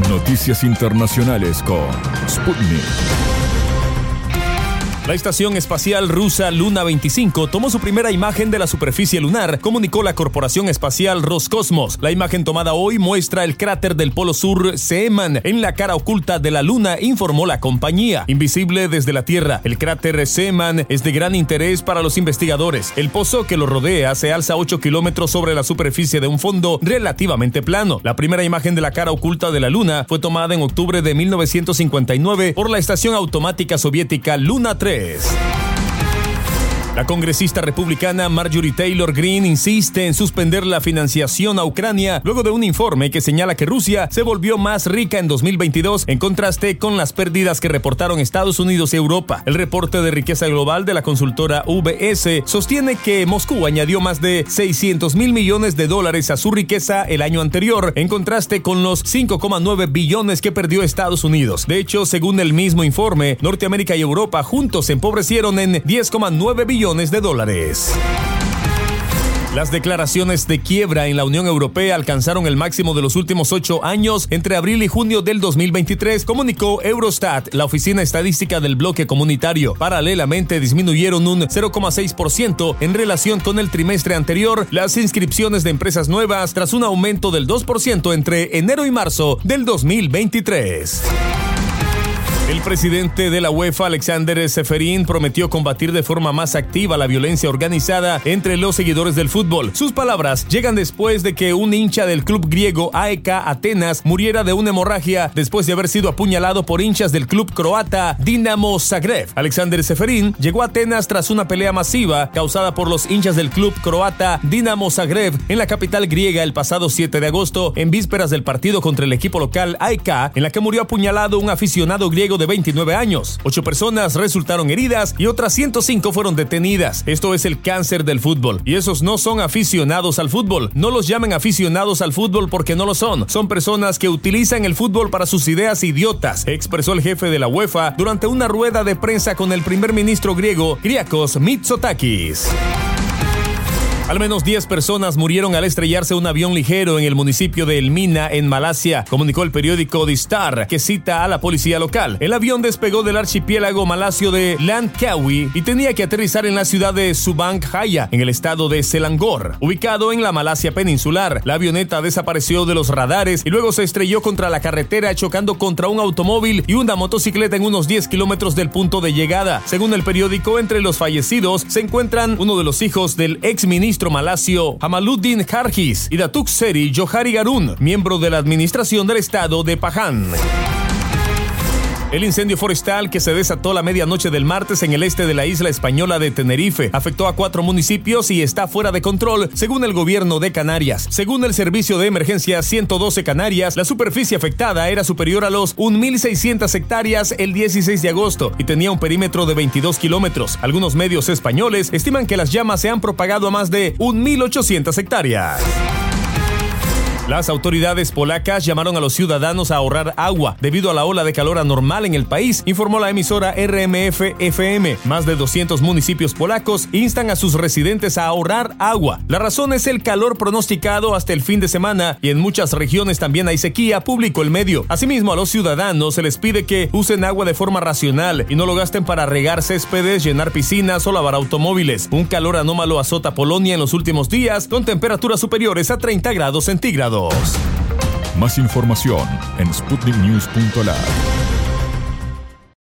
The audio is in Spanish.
Noticias internacionales con Sputnik. La estación espacial rusa Luna 25 tomó su primera imagen de la superficie lunar, comunicó la Corporación Espacial Roscosmos. La imagen tomada hoy muestra el cráter del Polo Sur Seemann en la cara oculta de la Luna, informó la compañía. Invisible desde la Tierra, el cráter Seemann es de gran interés para los investigadores. El pozo que lo rodea se alza 8 kilómetros sobre la superficie de un fondo relativamente plano. La primera imagen de la cara oculta de la Luna fue tomada en octubre de 1959 por la estación automática soviética Luna 3. La congresista republicana Marjorie Taylor Greene insiste en suspender la financiación a Ucrania luego de un informe que señala que Rusia se volvió más rica en 2022 en contraste con las pérdidas que reportaron Estados Unidos y Europa. El reporte de riqueza global de la consultora UBS sostiene que Moscú añadió más de $600 mil millones a su riqueza el año anterior, en contraste con los 5,9 billones que perdió Estados Unidos. De hecho, según el mismo informe, Norteamérica y Europa juntos se empobrecieron en $10,9 billones. Las declaraciones de quiebra en la Unión Europea alcanzaron el máximo de los últimos 8 años entre abril y junio del 2023, comunicó Eurostat, la oficina estadística del bloque comunitario. Paralelamente, disminuyeron un 0,6% en relación con el trimestre anterior las inscripciones de empresas nuevas tras un aumento del 2% entre enero y marzo del 2023. El presidente de la UEFA, Alexander Ceferin, prometió combatir de forma más activa la violencia organizada entre los seguidores del fútbol. Sus palabras llegan después de que un hincha del club griego AEK Atenas muriera de una hemorragia después de haber sido apuñalado por hinchas del club croata Dinamo Zagreb. Alexander Ceferin llegó a Atenas tras una pelea masiva causada por los hinchas del club croata Dinamo Zagreb en la capital griega el pasado 7 de agosto, en vísperas del partido contra el equipo local AEK, en la que murió apuñalado un aficionado griego de 29 años. 8 personas resultaron heridas y otras 105 fueron detenidas. Esto es el cáncer del fútbol. Y esos no son aficionados al fútbol. No los llamen aficionados al fútbol porque no lo son. Son personas que utilizan el fútbol para sus ideas idiotas, expresó el jefe de la UEFA durante una rueda de prensa con el primer ministro griego, Kyriakos Mitsotakis. Al menos 10 personas murieron al estrellarse un avión ligero en el municipio de Elmina, en Malasia, comunicó el periódico The Star, que cita a la policía local. El avión despegó del archipiélago malasio de Langkawi y tenía que aterrizar en la ciudad de Subang Jaya, en el estado de Selangor, ubicado en la Malasia peninsular. La avioneta desapareció de los radares y luego se estrelló contra la carretera, chocando contra un automóvil y una motocicleta en unos 10 kilómetros del punto de llegada. Según el periódico, entre los fallecidos se encuentran uno de los hijos del ex ministro malasio Jamaluddin Jargis y Datuk Seri Johari Garun, miembro de la administración del estado de Pahang. El incendio forestal que se desató la medianoche del martes en el este de la isla española de Tenerife afectó a 4 municipios y está fuera de control, según el gobierno de Canarias. Según el servicio de emergencia 112 Canarias, la superficie afectada era superior a los 1.600 hectáreas el 16 de agosto y tenía un perímetro de 22 kilómetros. Algunos medios españoles estiman que las llamas se han propagado a más de 1.800 hectáreas. Las autoridades polacas llamaron a los ciudadanos a ahorrar agua debido a la ola de calor anormal en el país, informó la emisora RMF-FM. Más de 200 municipios polacos instan a sus residentes a ahorrar agua. La razón es el calor pronosticado hasta el fin de semana y en muchas regiones también hay sequía, publicó el medio. Asimismo, a los ciudadanos se les pide que usen agua de forma racional y no lo gasten para regar céspedes, llenar piscinas o lavar automóviles. Un calor anómalo azota Polonia en los últimos días, con temperaturas superiores a 30 grados centígrados. Más información en sputniknews.la.